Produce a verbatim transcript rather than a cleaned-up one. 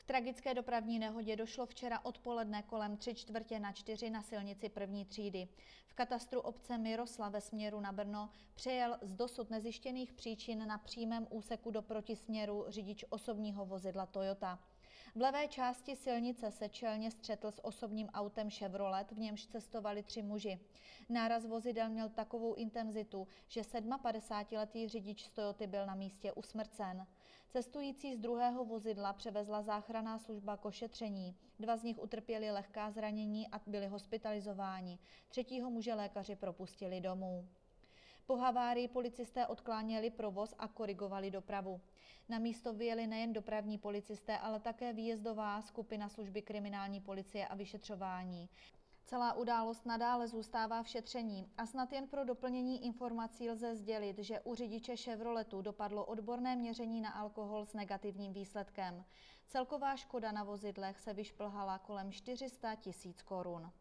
tragické dopravní nehodě došlo včera odpoledne kolem tři čtvrtě na čtyři na silnici první třídy. V katastru obce Miroslav ve směru na Brno přejel z dosud nezjištěných příčin na přímém úseku do protisměru řidič osobního vozidla Toyota. V levé části silnice se čelně střetl s osobním autem Chevrolet, v němž cestovali tři muži. Náraz vozidel měl takovou intenzitu, že padesátidvouletý řidič z Toyoty byl na místě usmrcen. Cestující z druhého vozidla převezla záchranná služba k ošetření. Dva z nich utrpěli lehká zranění a byli hospitalizováni. Třetího muže lékaři propustili domů. Po havárii policisté odkláněli provoz a korigovali dopravu. Na místo vyjeli nejen dopravní policisté, ale také výjezdová skupina služby kriminální policie a vyšetřování. Celá událost nadále zůstává v šetření a snad jen pro doplnění informací lze sdělit, že u řidiče Chevroletu dopadlo odborné měření na alkohol s negativním výsledkem. Celková škoda na vozidlech se vyšplhala kolem čtyři sta tisíc korun.